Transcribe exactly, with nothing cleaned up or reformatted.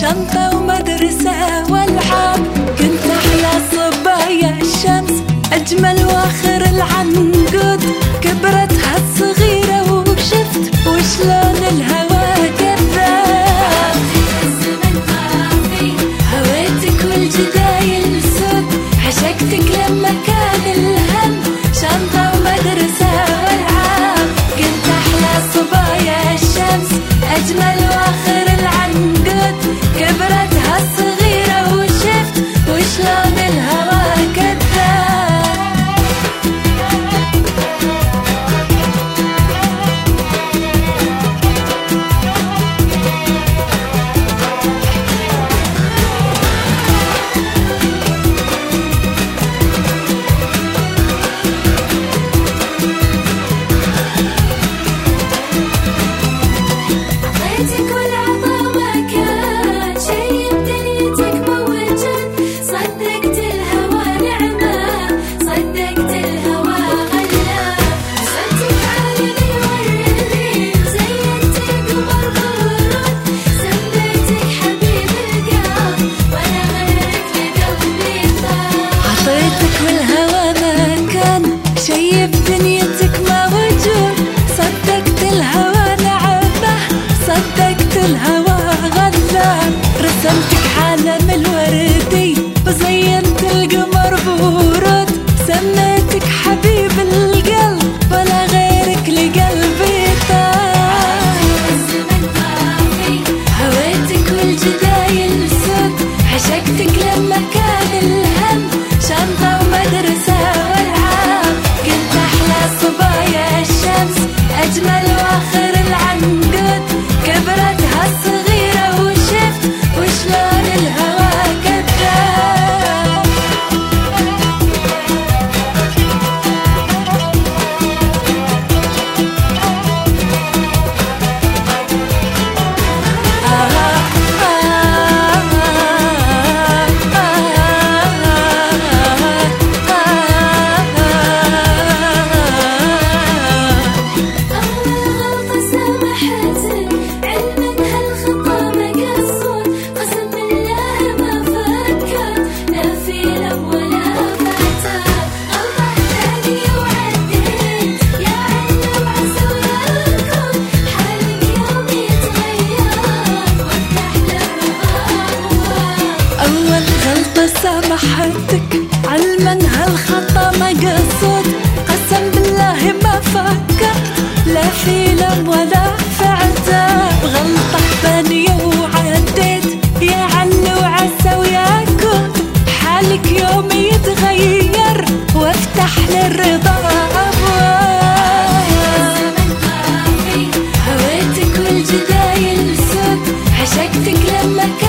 شنطة ومدرسة والعاب، كنت أحلى صبايا الشمس أجمل واخر العنقود، كبرت هالصغيرة وشفت وشلون الهوى كذاب. الزمن طافي هويتك والجدايل سود، عشقتك لما كان الهم شنطة ومدرسة والعاب، كنت أحلى صبايا الشمس أجمل واخر العنقود، كبرت هالصغيرة وشفت وشلون الهوى كذاب. عطيتك والعطا ما كان شي بدنيتك موجود، صدقت الهوى نعمة صدقت الهوى غلا، وصلتك عالمي والريم زينتك وبربرون، سميتك حبيب القلب وانا غيرك لقلبي طار. عطيتك والهوى ما كان شي بدنيتك موجود، صدقت الهوى نعمة صدقت الهوى غلاب، رسمتك عالم الوردي وزينت القمر بورود، سميتك حبيب القلب ولا غيرك لقلبي طار. الزمن طافي هويتك والجدايل سود، عشقتك لما كان الهم شنطة ومدرسة والعاب، كنت أحلى صبايا الشمس أجمل واخر العنقود، كبرت هالصغيرة وشفت وشلون الهوى كذاب. سامحتك علما هالخطا ما قصد، قسم بالله ما فكرت لا في لم ولا في عتاب، غلطة ثانية وعديت يا علو عسى وياكم، حالك يوم يتغير وافتح للرضا ابواب. الزمن طافي هويتك والجدايل سود، عشقتك لما كان